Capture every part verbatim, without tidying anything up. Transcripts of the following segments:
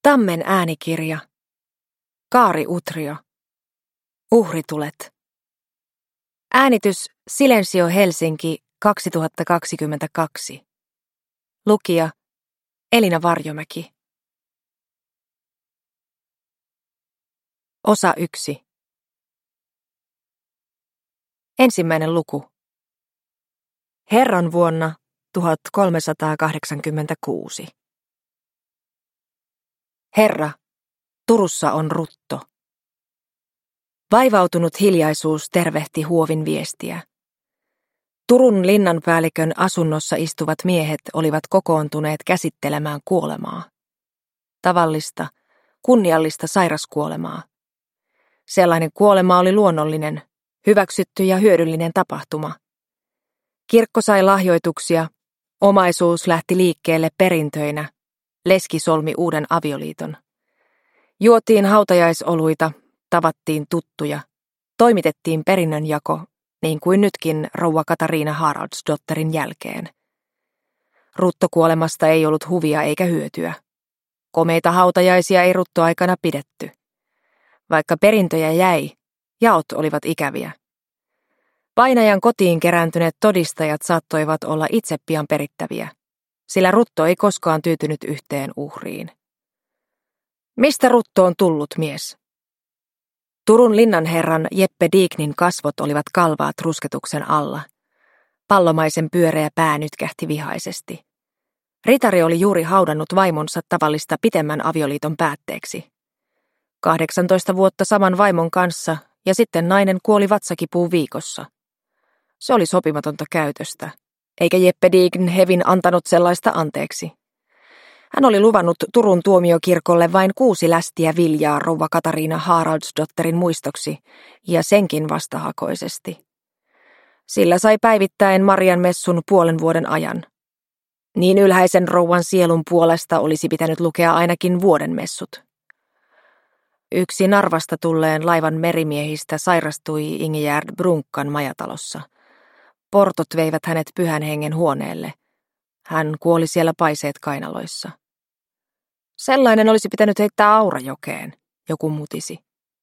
Tammen äänikirja. Kaari Utrio. Uhritulet. Äänitys Silensio Helsinki kaksituhattakaksikymmentäkaksi. Lukija Elina Varjomäki. Osa yksi. Ensimmäinen luku. Herran vuonna tuhatkolmesataakahdeksankymmentäkuusi. Herra, Turussa on rutto. Vaivautunut hiljaisuus tervehti huovin viestiä. Turun linnanpäällikön asunnossa istuvat miehet olivat kokoontuneet käsittelemään kuolemaa. Tavallista, kunniallista sairaskuolemaa. Sellainen kuolema oli luonnollinen, hyväksytty ja hyödyllinen tapahtuma. Kirkko sai lahjoituksia, omaisuus lähti liikkeelle perintöinä, leski solmi uuden avioliiton. Juotiin hautajaisoluita, tavattiin tuttuja, toimitettiin perinnönjako, niin kuin nytkin rouva Katariina Haraldsdotterin jälkeen. Ruttokuolemasta ei ollut huvia eikä hyötyä. Komeita hautajaisia ei ruttoaikana pidetty. Vaikka perintöjä jäi, jaot olivat ikäviä. Painajan kotiin kerääntyneet todistajat saattoivat olla itse pian perittäviä, sillä rutto ei koskaan tyytynyt yhteen uhriin. Mistä rutto on tullut, mies? Turun linnanherran Jeppe Diegnin kasvot olivat kalvaat rusketuksen alla. Pallomaisen pyöreä pää nytkähti vihaisesti. Ritari oli juuri haudannut vaimonsa tavallista pitemmän avioliiton päätteeksi. kahdeksantoista vuotta saman vaimon kanssa ja sitten nainen kuoli vatsakipuun viikossa. Se oli sopimatonta käytöstä, eikä Jeppe Diegn hevin antanut sellaista anteeksi. Hän oli luvannut Turun tuomiokirkolle vain kuusi lästiä viljaa rouva Katariina Haraldsdotterin muistoksi, ja senkin vastahakoisesti. Sillä sai päivittäin Marian messun puolen vuoden ajan. Niin ylhäisen rouvan sielun puolesta olisi pitänyt lukea ainakin vuoden messut. Yksi Narvasta tulleen laivan merimiehistä sairastui Ingegärd Brunkan majatalossa. Portot veivät hänet Pyhän Hengen huoneelle. Hän kuoli siellä paiseet kainaloissa. Sellainen olisi pitänyt heittää Aurajokeen, joku mutisi.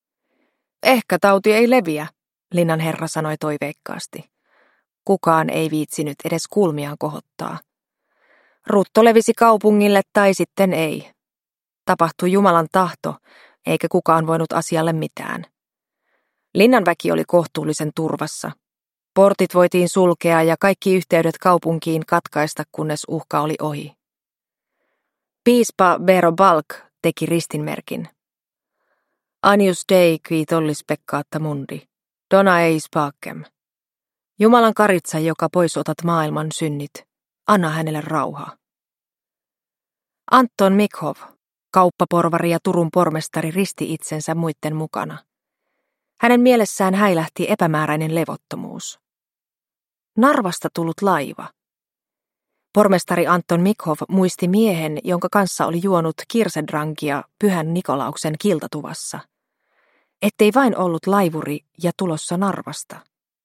Ehkä tauti ei leviä, linnan herra sanoi toiveikkaasti. Kukaan ei viitsinyt edes kulmiaan kohottaa. Rutto levisi kaupungille tai sitten ei. Tapahtui Jumalan tahto, eikä kukaan voinut asialle mitään. Linnanväki oli kohtuullisen turvassa. Portit voitiin sulkea ja kaikki yhteydet kaupunkiin katkaista, kunnes uhka oli ohi. Piispa Bero Balk teki ristinmerkin. Anius Dei qui tollis peccata mundi, dona eis pacem. Jumalan karitsa, joka pois otat maailman synnit, anna hänelle rauha. Anton Mikhov, kauppaporvari ja Turun pormestari, risti itsensä muitten mukana. Hänen mielessään häilähti epämääräinen levottomuus. Narvasta tullut laiva. Pormestari Anton Mikhov muisti miehen, jonka kanssa oli juonut kirsedrankia Pyhän Nikolauksen kiltatuvassa. Ettei vain ollut laivuri ja tulossa Narvasta.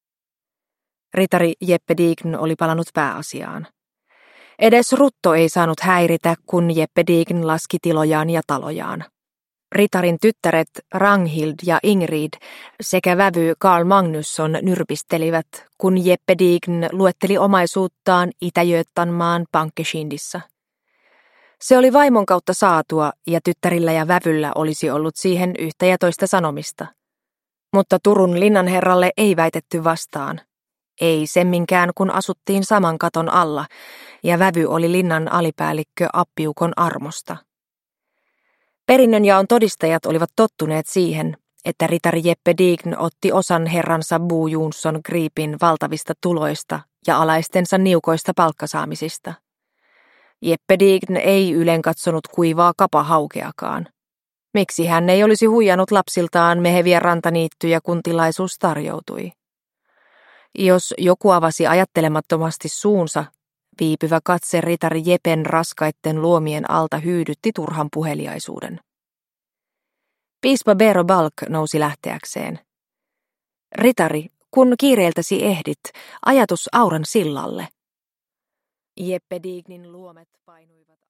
Ritari Jeppe Diegn oli palannut pääasiaan. Edes rutto ei saanut häiritä, kun Jeppe Diegn laski tilojaan ja talojaan. Ritarin tyttäret Ranghild ja Ingrid sekä vävy Carl Magnusson nyrpistelivät, kun Jeppe Diegn luetteli omaisuuttaan Itä-Götanmaan Pankkeskindissa. Se oli vaimon kautta saatua ja tyttärillä ja vävyllä olisi ollut siihen yhtä ja toista sanomista. Mutta Turun linnanherralle ei väitetty vastaan. Ei semminkään, kun asuttiin saman katon alla ja vävy oli linnan alipäällikkö Appiukon armosta. Perinnönjaon todistajat olivat tottuneet siihen, että ritari Jeppe Diegn otti osan herransa Bo Jonsson Gripin valtavista tuloista ja alaistensa niukoista palkkasaamisista. Jeppe Diegn ei ylen katsonut kuivaa kapahaukeakaan. Miksi hän ei olisi huijannut lapsiltaan meheviä rantaniittyjä, kun tilaisuus tarjoutui? Jos joku avasi ajattelemattomasti suunsa, viipyvä katse ritari Jepen raskaitten luomien alta hyydytti turhan puheliaisuuden. Piispa Bero Balk nousi lähteäkseen. Ritari, kun kiireeltäsi ehdit, ajatus Auran sillalle. Jeppe Diegnin luomet painuivat.